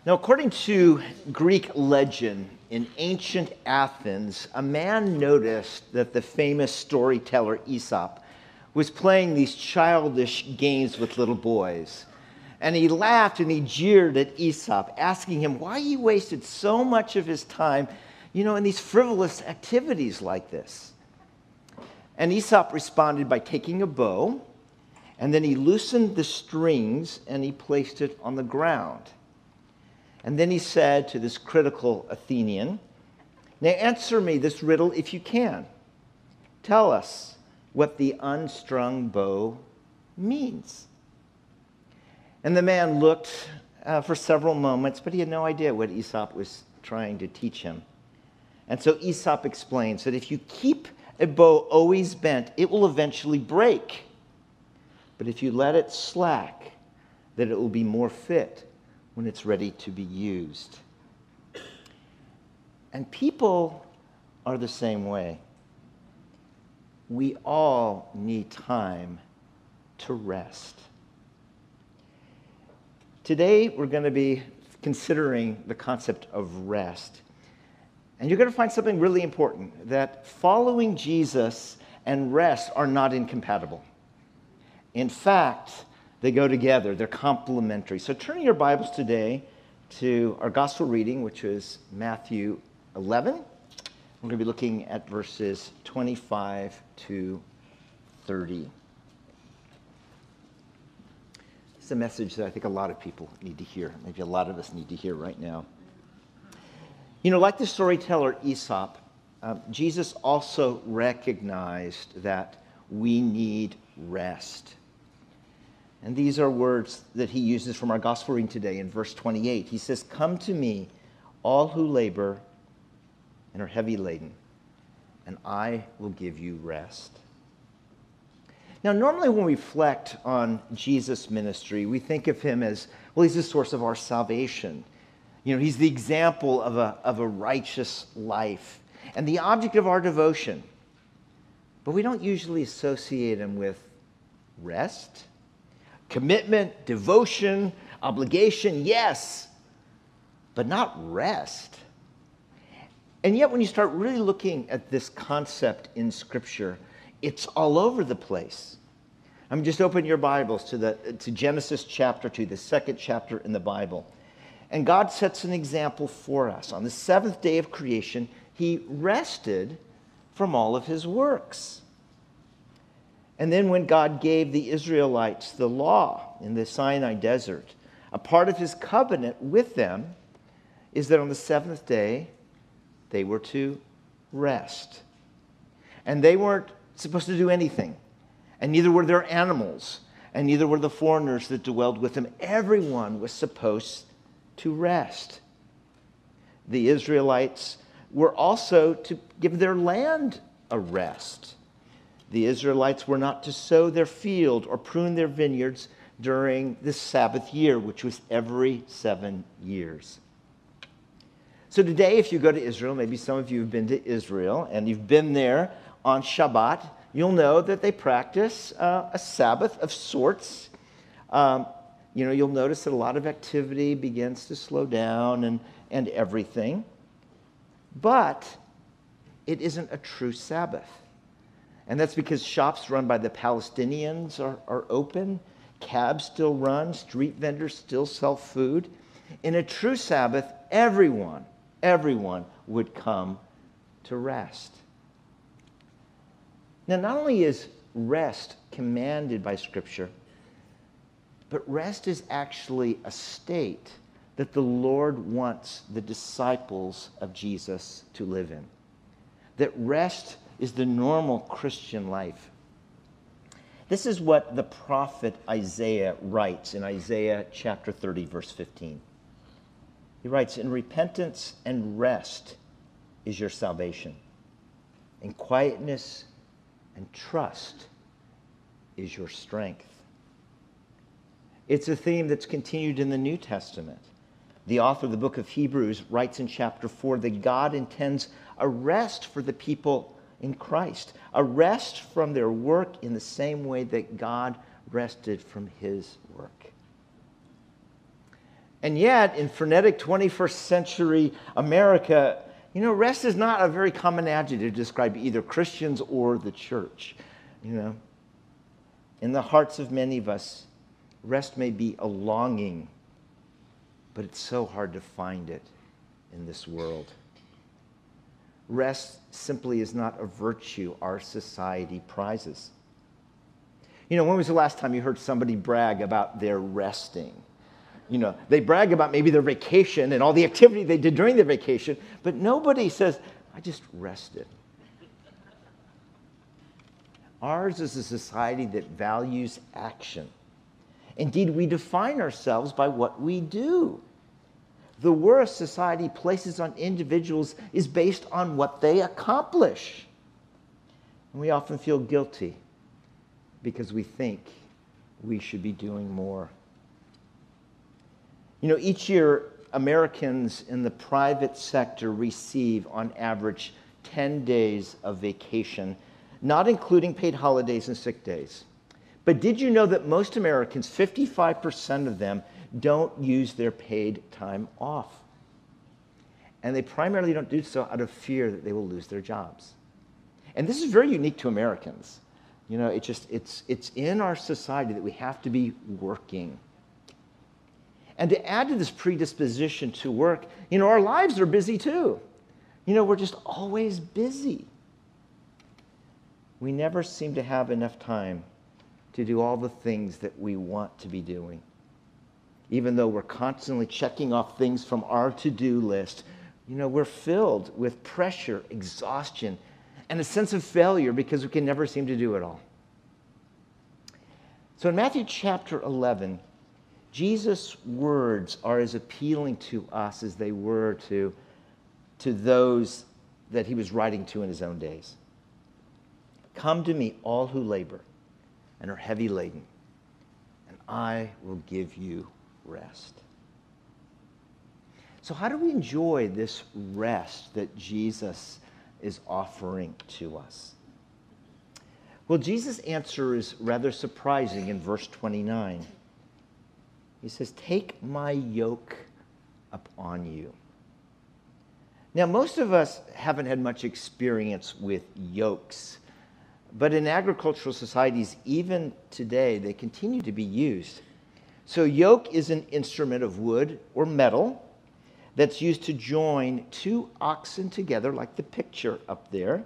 Now, according to Greek legend, in ancient Athens, a man noticed that the famous storyteller Aesop was playing these childish games with little boys. And he laughed and he jeered at Aesop, asking him why he wasted so much of his time, in these frivolous activities like this. And Aesop responded by taking a bow, and then he loosened the strings and he placed it on the ground. And then he said to this critical Athenian, "Now answer me this riddle if you can. Tell us what the unstrung bow means." And the man looked for several moments, but he had no idea what Aesop was trying to teach him. And so Aesop explains that if you keep a bow always bent, it will eventually break. But if you let it slack, that it will be more fit when it's ready to be used. And people are the same way. We all need time to rest. Today, we're going to be considering the concept of rest. And you're going to find something really important, that following Jesus and rest are not incompatible. In fact, they go together. They're complementary. So turn your Bibles today to our gospel reading, which is Matthew 11. We're going to be looking at verses 25 to 30. It's a message that I think a lot of people need to hear. Maybe a lot of us need to hear right now. Like the storyteller Aesop, Jesus also recognized that we need rest. And these are words that he uses from our gospel reading today in verse 28. He says, "Come to me, all who labor and are heavy laden, and I will give you rest." Now, normally when we reflect on Jesus' ministry, we think of him as, he's the source of our salvation. He's the example of a righteous life and the object of our devotion. But we don't usually associate him with rest, commitment, devotion, obligation, yes, but not rest. And yet when you start really looking at this concept in Scripture, it's all over the place. Just open your Bibles to Genesis chapter 2, the second chapter in the Bible. And God sets an example for us. On the seventh day of creation, he rested from all of his works. And then when God gave the Israelites the law in the Sinai desert, a part of his covenant with them is that on the seventh day, they were to rest. And they weren't supposed to do anything. And neither were their animals. And neither were the foreigners that dwelled with them. Everyone was supposed to rest. The Israelites were also to give their land a rest. The Israelites were not to sow their field or prune their vineyards during the Sabbath year, which was every 7 years. So today, if you go to Israel, maybe some of you have been to Israel, and you've been there on Shabbat, you'll know that they practice a Sabbath of sorts. You'll notice that a lot of activity begins to slow down and everything. But it isn't a true Sabbath. And that's because shops run by the Palestinians are open, cabs still run, street vendors still sell food. In a true Sabbath, everyone would come to rest. Now, not only is rest commanded by Scripture, but rest is actually a state that the Lord wants the disciples of Jesus to live in. That rest is the normal Christian life. This is what the prophet Isaiah writes in Isaiah chapter 30, verse 15. He writes, "In repentance and rest is your salvation. In quietness and trust is your strength." It's a theme that's continued in the New Testament. The author of the book of Hebrews writes in chapter 4 that God intends a rest for the people in Christ, a rest from their work in the same way that God rested from his work. And yet, in frenetic 21st century America, rest is not a very common adjective to describe either Christians or the church. In the hearts of many of us, rest may be a longing, but it's so hard to find it in this world. Rest simply is not a virtue our society prizes. When was the last time you heard somebody brag about their resting? They brag about maybe their vacation and all the activity they did during their vacation, but nobody says, I just rested. Ours is a society that values action. Indeed, we define ourselves by what we do. The worth society places on individuals is based on what they accomplish. And we often feel guilty because we think we should be doing more. Each year, Americans in the private sector receive, on average, 10 days of vacation, not including paid holidays and sick days. But did you know that most Americans, 55% of them, don't use their paid time off? And they primarily don't do so out of fear that they will lose their jobs. And this is very unique to Americans. It's in our society that we have to be working. And to add to this predisposition to work, our lives are busy too. We're just always busy. We never seem to have enough time to do all the things that we want to be doing. Even though we're constantly checking off things from our to-do list, we're filled with pressure, exhaustion, and a sense of failure because we can never seem to do it all. So in Matthew chapter 11, Jesus' words are as appealing to us as they were to those that he was writing to in his own days. Come to me, all who labor and are heavy laden, and I will give you rest. So how do we enjoy this rest that Jesus is offering to us? Well, Jesus' answer is rather surprising in verse 29. He says, take my yoke upon you. Now, most of us haven't had much experience with yokes, but in agricultural societies, even today, they continue to be used. So yoke is an instrument of wood or metal that's used to join two oxen together, like the picture up there.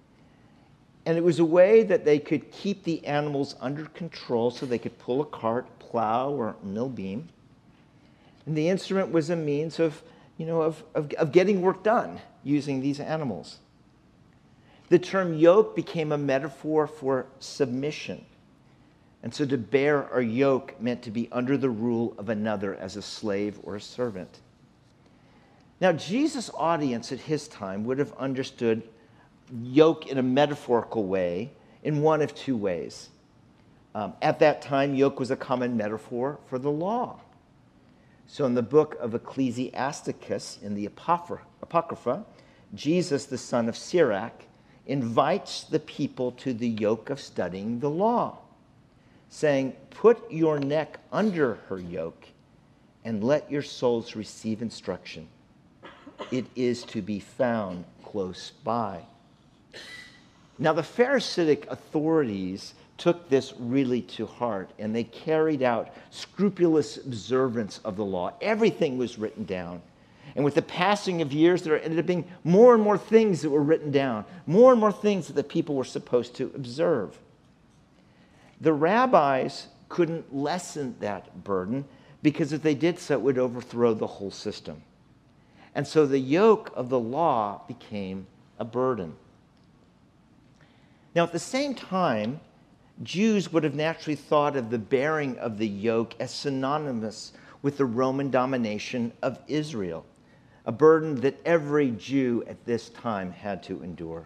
And it was a way that they could keep the animals under control so they could pull a cart, plow, or mill beam. And the instrument was a means of getting work done using these animals. The term yoke became a metaphor for submission. And so to bear a yoke meant to be under the rule of another as a slave or a servant. Now, Jesus' audience at his time would have understood yoke in a metaphorical way in one of two ways. At that time, yoke was a common metaphor for the law. So in the book of Ecclesiasticus, in the Apocrypha, Jesus, the son of Sirach, invites the people to the yoke of studying the law, saying, put your neck under her yoke and let your souls receive instruction. It is to be found close by. Now, the Pharisaic authorities took this really to heart, and they carried out scrupulous observance of the law. Everything was written down. And with the passing of years, there ended up being more and more things that were written down, more and more things that the people were supposed to observe. The rabbis couldn't lessen that burden because if they did so, it would overthrow the whole system. And so the yoke of the law became a burden. Now, at the same time, Jews would have naturally thought of the bearing of the yoke as synonymous with the Roman domination of Israel, a burden that every Jew at this time had to endure.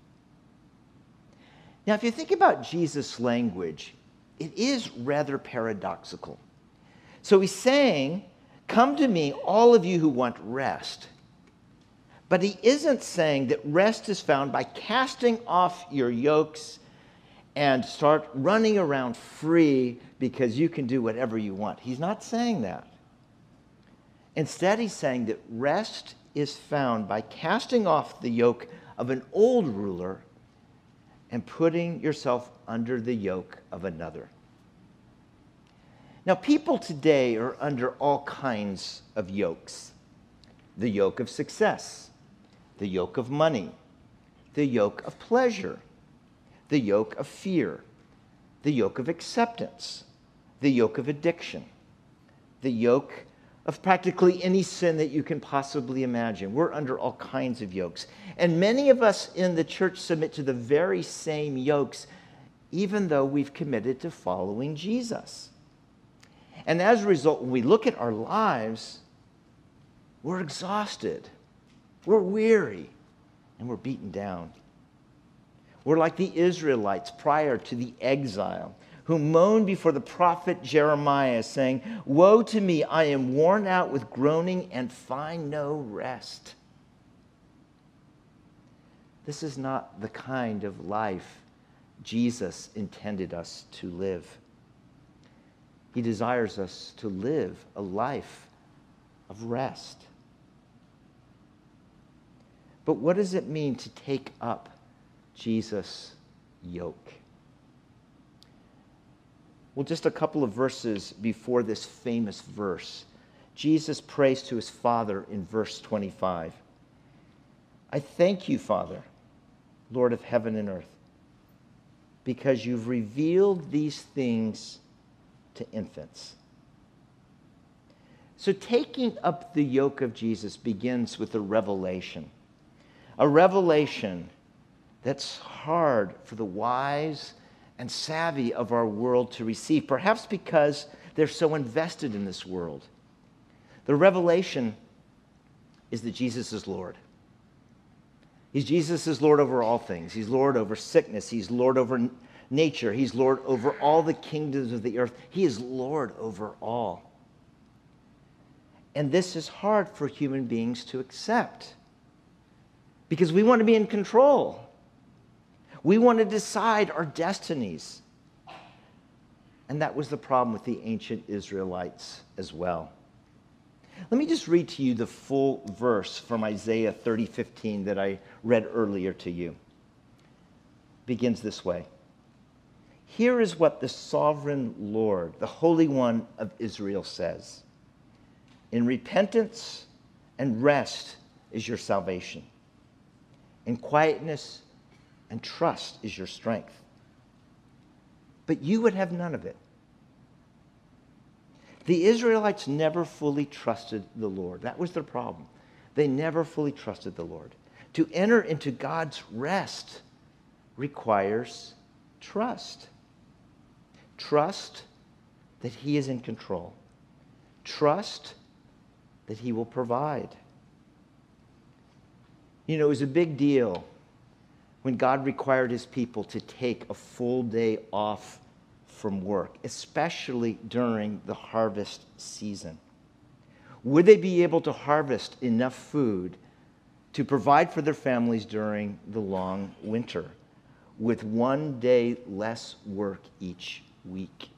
Now, if you think about Jesus' language, it is rather paradoxical. So he's saying, come to me, all of you who want rest. But he isn't saying that rest is found by casting off your yokes and start running around free because you can do whatever you want. He's not saying that. Instead, he's saying that rest is found by casting off the yoke of an old ruler and putting yourself under the yoke of another. Now, people today are under all kinds of yokes. The yoke of success, the yoke of money, the yoke of pleasure, the yoke of fear, the yoke of acceptance, the yoke of addiction, the yoke of practically any sin that you can possibly imagine. We're under all kinds of yokes. And many of us in the church submit to the very same yokes, even though we've committed to following Jesus. And as a result, when we look at our lives, we're exhausted, we're weary, and we're beaten down. We're like the Israelites prior to the exile, who moaned before the prophet Jeremiah, saying, "Woe to me, I am worn out with groaning and find no rest." This is not the kind of life Jesus intended us to live. He desires us to live a life of rest. But what does it mean to take up Jesus' yoke? Well, just a couple of verses before this famous verse, Jesus prays to his Father in verse 25. "I thank you, Father, Lord of heaven and earth, because you've revealed these things to infants." So taking up the yoke of Jesus begins with a revelation that's hard for the wise and savvy of our world to receive, perhaps because they're so invested in this world. The revelation is that Jesus is Lord. Jesus is Lord over all things. He's Lord over sickness. He's Lord over nature. He's Lord over all the kingdoms of the earth. He is Lord over all. And this is hard for human beings to accept because we want to be in control. We want to decide our destinies. And that was the problem with the ancient Israelites as well. Let me just read to you the full verse from Isaiah 30:15 that I read earlier to you. It begins this way. "Here is what the sovereign Lord, the Holy One of Israel, says. In repentance and rest is your salvation. In quietness and trust is your strength. But you would have none of it." The Israelites never fully trusted the Lord. That was their problem. They never fully trusted the Lord. To enter into God's rest requires trust. Trust that He is in control. Trust that He will provide. You know, it was a big deal when God required His people to take a full day off from work, especially during the harvest season. Would they be able to harvest enough food to provide for their families during the long winter with one day less work each week?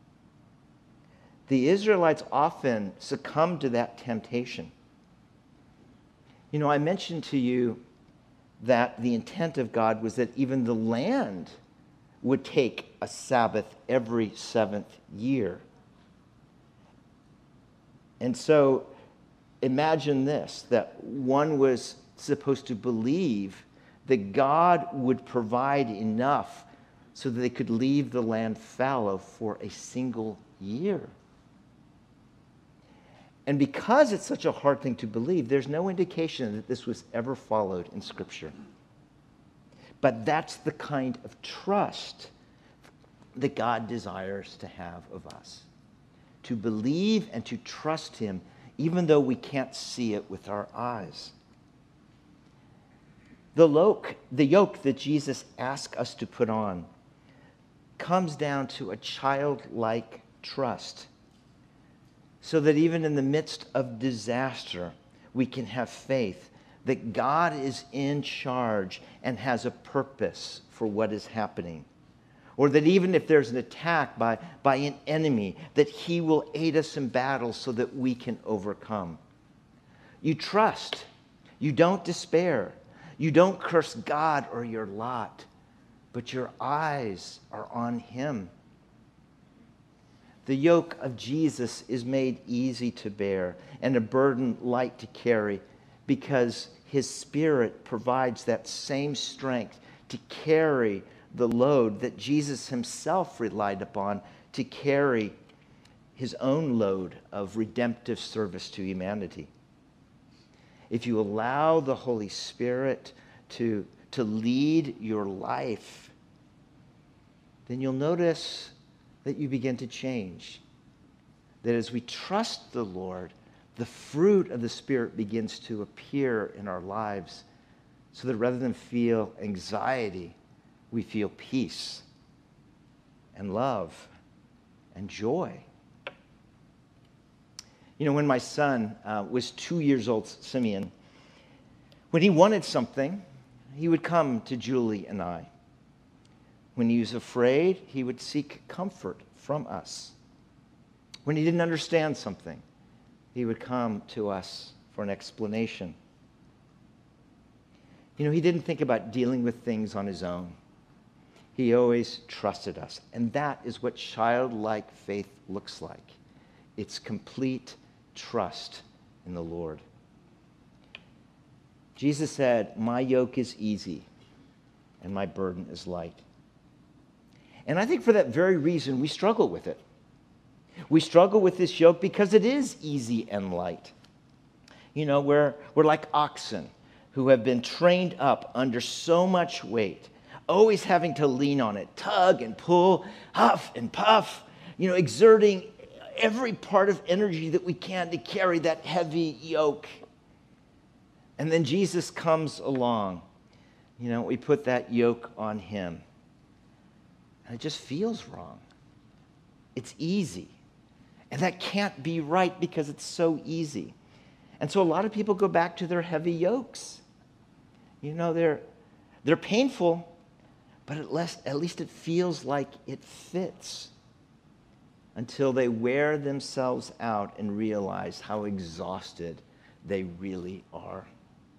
The Israelites often succumbed to that temptation. You know, I mentioned to you that the intent of God was that even the land would take a Sabbath every 7th year. And so imagine this, that one was supposed to believe that God would provide enough so that they could leave the land fallow for a single year. And because it's such a hard thing to believe, there's no indication that this was ever followed in Scripture. But that's the kind of trust that God desires to have of us. To believe and to trust Him, even though we can't see it with our eyes. The yoke that Jesus asks us to put on comes down to a childlike trust, so that even in the midst of disaster, we can have faith that God is in charge and has a purpose for what is happening. Or that even if there's an attack by an enemy, that He will aid us in battle so that we can overcome. You trust. You don't despair. You don't curse God or your lot, but your eyes are on him. The yoke of Jesus is made easy to bear and a burden light to carry because his Spirit provides that same strength to carry the load that Jesus himself relied upon to carry his own load of redemptive service to humanity. If you allow the Holy Spirit to lead your life, then you'll notice that you begin to change. That as we trust the Lord, the fruit of the Spirit begins to appear in our lives so that rather than feel anxiety, we feel peace and love and joy. You know, when my son was 2 years old, Simeon, when he wanted something, he would come to Julie and I. When he was afraid, he would seek comfort from us. When he didn't understand something, he would come to us for an explanation. You know, he didn't think about dealing with things on his own. He always trusted us. And that is what childlike faith looks like. It's complete trust in the Lord. Jesus said, "My yoke is easy and my burden is light." And I think for that very reason, we struggle with it. We struggle with this yoke because it is easy and light. You know, we're like oxen who have been trained up under so much weight, always having to lean on it, tug and pull, huff and puff, you know, exerting every part of energy that we can to carry that heavy yoke. And then Jesus comes along. You know, we put that yoke on him. And it just feels wrong. It's easy. And that can't be right because it's so easy. And so a lot of people go back to their heavy yokes. You know, they're painful, but at least it feels like it fits until they wear themselves out and realize how exhausted they really are.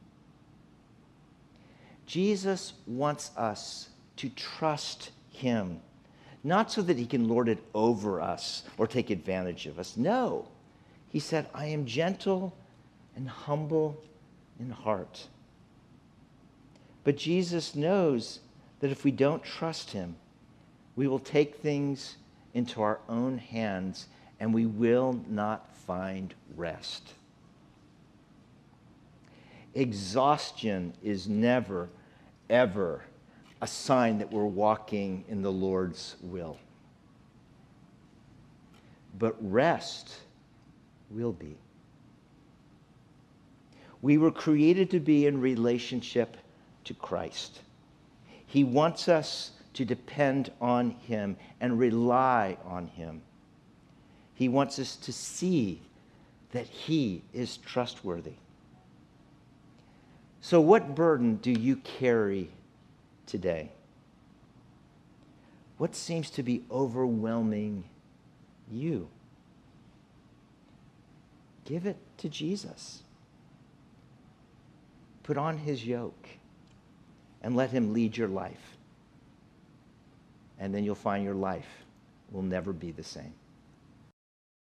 Jesus wants us to trust him, not so that he can lord it over us or take advantage of us. No, he said, "I am gentle and humble in heart." But Jesus knows that if we don't trust him, we will take things into our own hands and we will not find rest. Exhaustion is never, ever a sign that we're walking in the Lord's will. But rest will be. We were created to be in relationship to Christ. He wants us to depend on him and rely on him. He wants us to see that he is trustworthy. So what burden do you carry today? What seems to be overwhelming you? Give it to Jesus. Put on his yoke and let him lead your life. And then you'll find your life will never be the same.